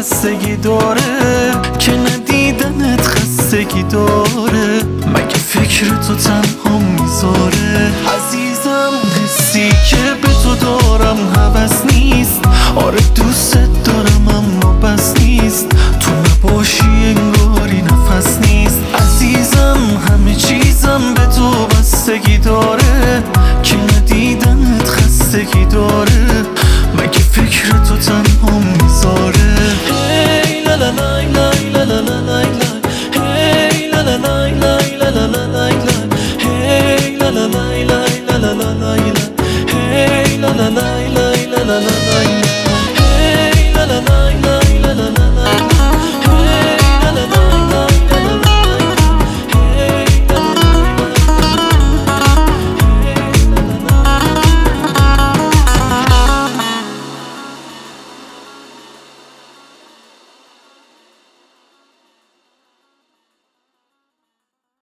بستگی داره که ندیدنت خستگی داره. مگه فکر تو تنها میذاره عزیزم؟ حسی که به تو دارم هوس نیست. آره دوست دارم اما بس نیست. تو نباشی انگاری نفس نیست. عزیزم همه چیزم به تو بستگی داره